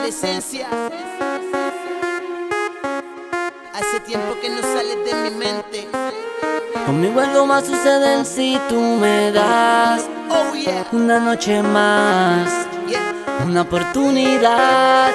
la esencia. Hace tiempo que no sales de mi mente. Conmigo algo más sucede si tú me das una noche más, una oportunidad.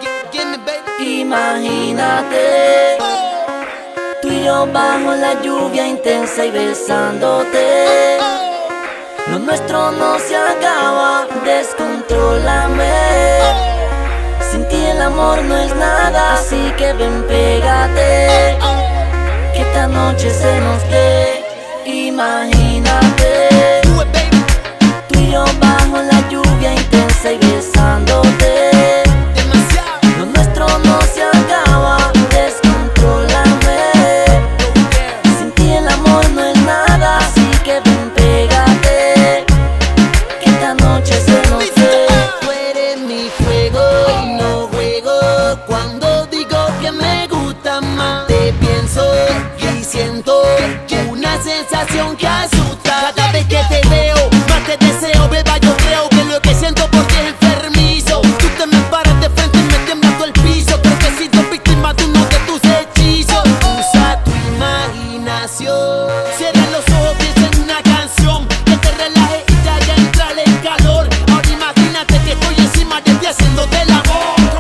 Imagínate, tú y yo bajo la lluvia intensa y besándote. Lo nuestro no se acaba, descontrólame. Sin ti el amor no es nada, así que ven, pégate, que esta noche se nos dé. Imagínate, tú y yo bajo la lluvia intensa y besándote. Lo nuestro no se acaba, descontrólame. Sin ti el amor no es nada, así que ven, pégate, que esta noche se nos dé. Tú eres mi fuego y no juego. Cuando digo que me gusta más, te pienso y siento una sensación que asusta. Cada vez que te veo, más te deseo, beba. Yo creo que lo que siento por ti es enfermizo. Tú te me paras de frente y me tiembla todo el piso. Creo que he sido víctima de uno de tus hechizos. Usa tu imaginación, cierra los ojos, piensa en una canción que te relaje y te haga entrar en calor. Ahora imagínate que estoy encima de ti haciéndote el amor.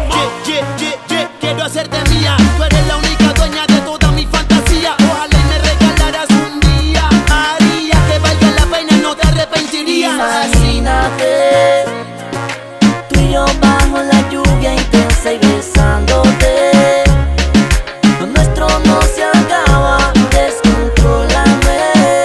Quiero hacerte mía, tú eres la única dueña de toda mi fantasía. Ojalá y me regalaras un día, haría que valga la pena, no te arrepentirías. Imagínate, tú y yo bajo la lluvia intensa y besándote. Lo nuestro no se acaba, descontrólame.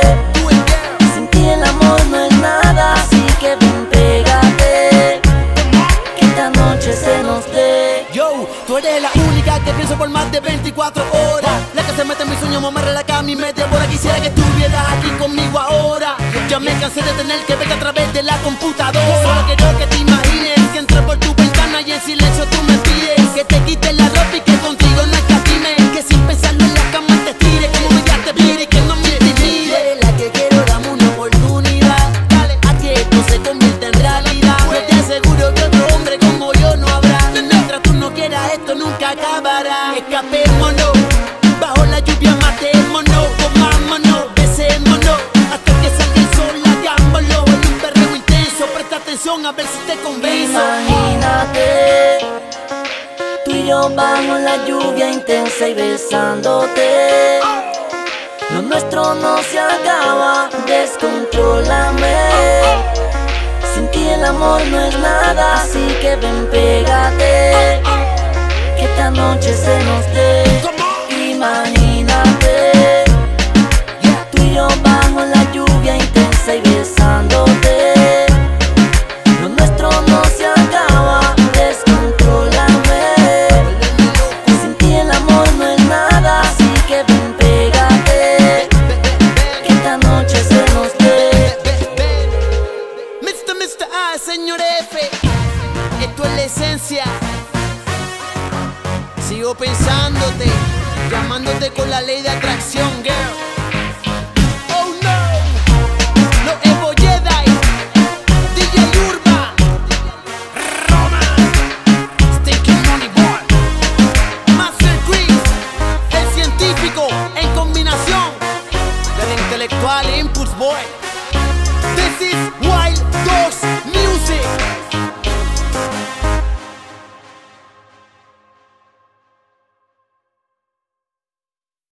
Sin ti el amor no es nada, así que ven, pégate, que esta noche se nos dé. Yo, tú eres la única que pienso por más de 24 horas. La que se mete en mis sueños, me amarra la cama y me devora. Quisiera que estuvieras aquí conmigo ahora. Ya me cansé de tener que verte a través de la computadora. Solo quiero que te imagines que entré por tu ventana y en silencio tú me pides que te quites la ropa y que contigo no escatime. Que sin pensarlo en la cama te tire, como me ya te pide y que no me intimides. La que quiero, dame una oportunidad. Dale a que esto se convierta en realidad. Yo te aseguro que otro hombre como yo no habrá. Mientras tú no quieras, esto nunca acabará. Escapémonos, bajo la lluvia matémonos, comámonos, besémonos, hasta que salga el sol, hagámoslo en un perreo intenso. Presta atención a ver si te convenzo. Imagínate, tú y yo bajo la lluvia intensa y besándote. Lo nuestro no se acaba, descontrólame. Sin ti el amor no es nada, así que ven, pégate, que esta noche se nos dé. Imagínate, tú y yo bajo la lluvia intensa y besándote. Lo nuestro no se acaba, descontrólame. Sin ti el amor no es nada, así que ven, pégate, que esta noche se nos dé. Mr. A, señor F, esto es la esencia. Sigo pensándote, llamándote con la ley de atracción, girl. Oh no, los Evo Jedi, DJ Urba, Roman, Stinking Money Boy, Master Chris, el científico en combinación del intelectual Impulse Boy. This is